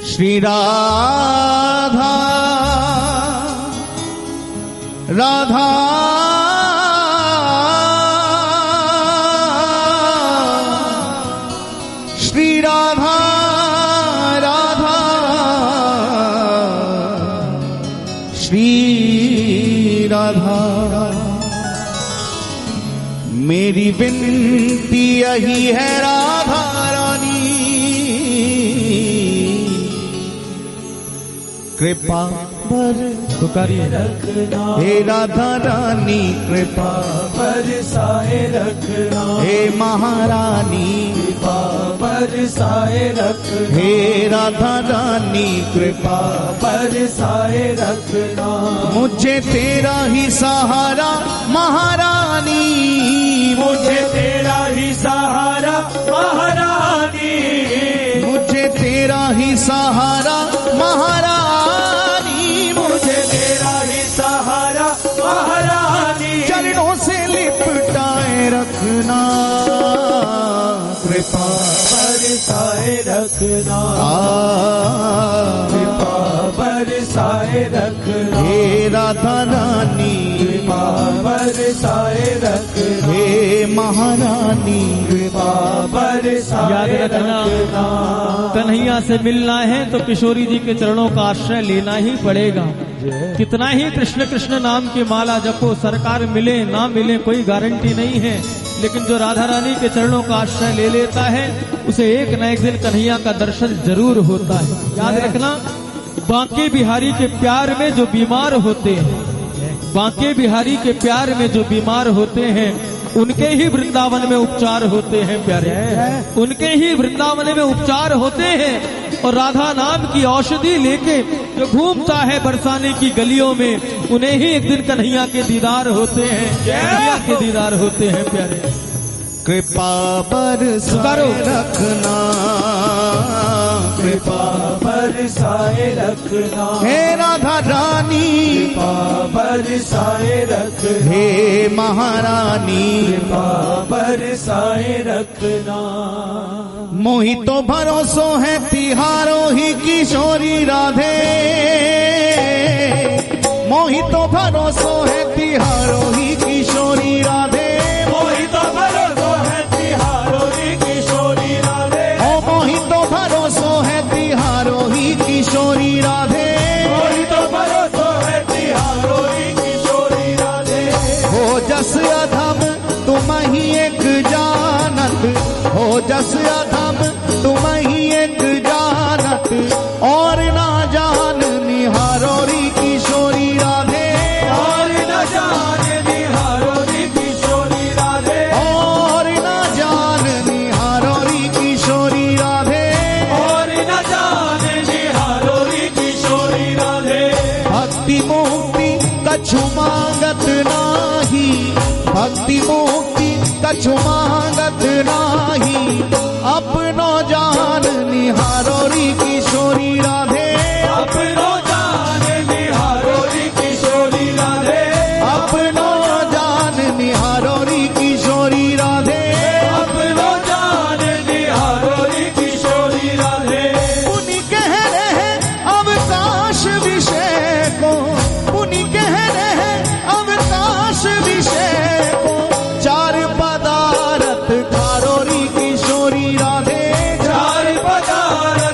श्री राधा राधा श्री राधा राधा श्री राधा। मेरी विनती यही है राधा रानी, कृपा पुकारिए रखना हे राधा रानी, कृपा बरसाए रखना हे महारानी, कृपा बरसाए रखना हे राधा रानी, कृपा बरसाए रखना। मुझे तेरा ही सहारा महारानी, मुझे तेरा ही सहारा महारानी, मुझे तेरा ही सहारा महारानी, चरणों से लिपटाए रखना, कृपा बरसाए रखना, कृपा बरसाए रखना हे राधा रानी, कृपा बरसाए रखना हे महारानी, कृपा बरसाए रखना। कन्हैया से मिलना है तो किशोरी जी के चरणों का आश्रय लेना ही पड़ेगा। कितना ही कृष्ण कृष्ण नाम की माला जपो, सरकार मिले ना मिले कोई गारंटी नहीं है, लेकिन जो राधा रानी के चरणों का आश्रय ले लेता है उसे एक न एक दिन कन्हैया का दर्शन जरूर होता है। याद रखना, बांके बिहारी के प्यार में जो बीमार होते हैं, बांके बिहारी के प्यार में जो बीमार होते हैं उनके ही वृंदावन में उपचार होते हैं प्यारे, उनके ही वृंदावन में उपचार होते हैं। और राधा नाम की औषधि लेके जो घूमता है बरसाने की गलियों में, उन्हें ही एक दिन कन्हैया के दीदार होते हैं, कन्हैया के दीदार होते हैं प्यारे। कृपा बरसाए रखना, कृपा बरसाए रखना हे राधा रानी, कृपा बरसाए रखना हे महारानी, कृपा बरसाए रखना। मोहि तो भरोसो है तिहारो ही किशोरी राधे, मोहि तो भरोसो है तिहारो ही किशोरी राधे, मोहि तो भरोसो है तिहारो ही किशोरी राधे, ओ मोहि तो भरोसो है तिहारो ही किशोरी राधे, मोहि तो भरोसो है तिहारो ही किशोरी राधे। हो जस अधम तुम ही एक जानत, हो जस अधम तुम ही एक जानत, और ना जान निहारोरी किशोरी राधे, और ना जान निहारोरी किशोरी राधे, और ना जान निहारोरी किशोरी राधे, और ना जान निहारोरी किशोरी राधे। भक्ति मुक्ति कछु मांगत नाही, भक्ति मुक्ति कछु मांगत नाही, अपनो जान निहारोरी किशोरी राधे, अपनो जान निहारोरी किशोरी राधे, अपनो जान निहारोरी किशोरी राधे, अपनो जान निहारोरी किशोरी राधे। पुनि कह रहे अवकाश विषय को, पुनि कह रहे अवकाश विषय को, चार पदार्थ खारोरी किशोरी राधे, चार पदार्थ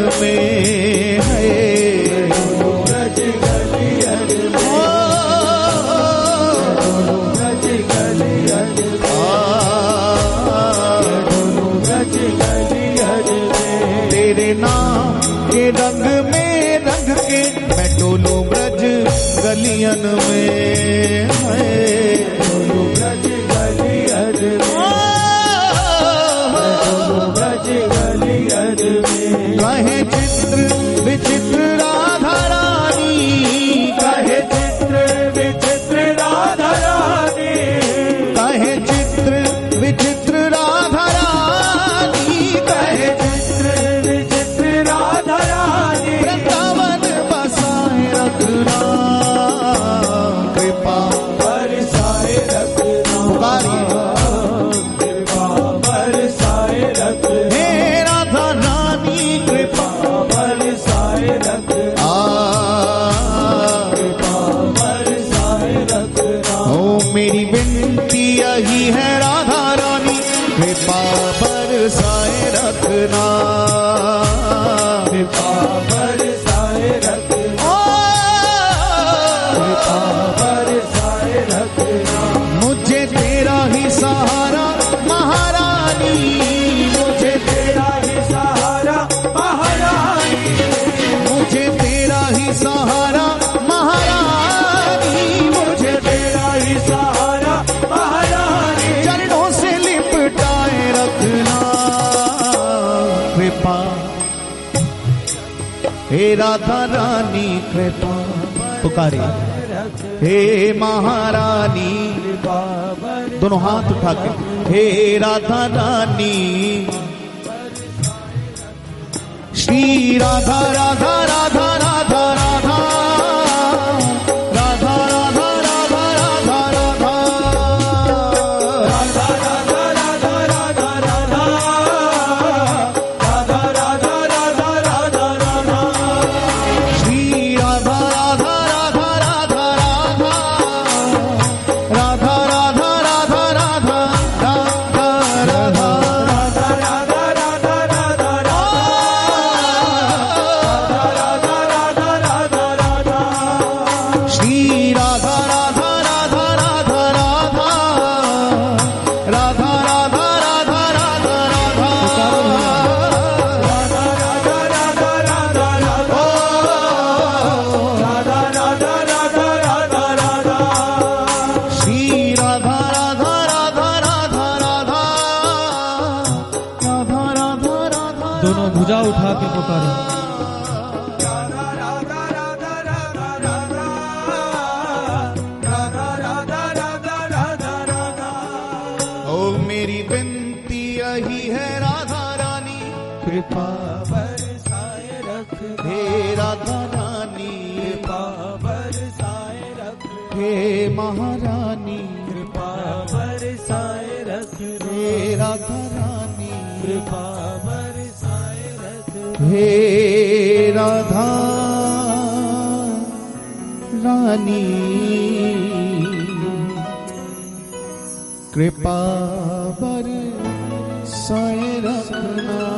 में है, ब्रज गलियन में, ब्रज गलियन ब्रज गलियन में। तेरे नाम के रंग में रंग के मैं डोलूं ब्रज गलियन में है, ब्रज गलियन में, ब्रज गलियन में। कहे चित्र विचित्र राधा रानी, कहे चित्र विचित्र राधा रानी, कहे चित्र विचित्र राधा रानी, कहे चित्र विचित्र राधा रानी। वृंदावन बसाए रखना, कृपा बरसाए रखना, कृपा बरसाए रखना, हे राधा रानी कृपा बरसाए रखना, कृपा बरसाए रखना। ओ मेरी विनती यही है राधा रानी, कृपा बरसाए रखना, कृपा बरसाए रखना, कृपा बरसाए रखना। मुझे तेरा ही सहारा महारानी, मुझे तेरा ही सहारा महारानी, मुझे तेरा ही सहारा महारानी, मुझे तेरा ही सहारा महारानी। चरणों से लिपटाए रखना, कृपा हे राधा रानी कृपा पुकारे, हे महारानी, दोनों हाथ उठा के, हे राधा रानी, श्री राधा राधा राधा राधा राधा राधा राधा राधा राधा राधा राधा राधा राधा राधा राधा राधा राधा राधा राधा। श्री राधा राधा राधा राधा राधा राधा राधा राधा राधा श्री राधा राधा राधा राधा राधा राधा राधा राधा श्री राधा राधा राधा राधा राधा राधा राधा राधा। दोनों भुजा उठा के पुकारो। ओ मेरी विनती यही है राधा रानी, कृपा बरसाए रख, हे राधा रानी, कृपा बरसाए रख, हे महारानी, कृपा बरसाए रख, हे राधा रानी, कृपा बरसाए रख। हे राधा रानी कृपा बरसाए रखना।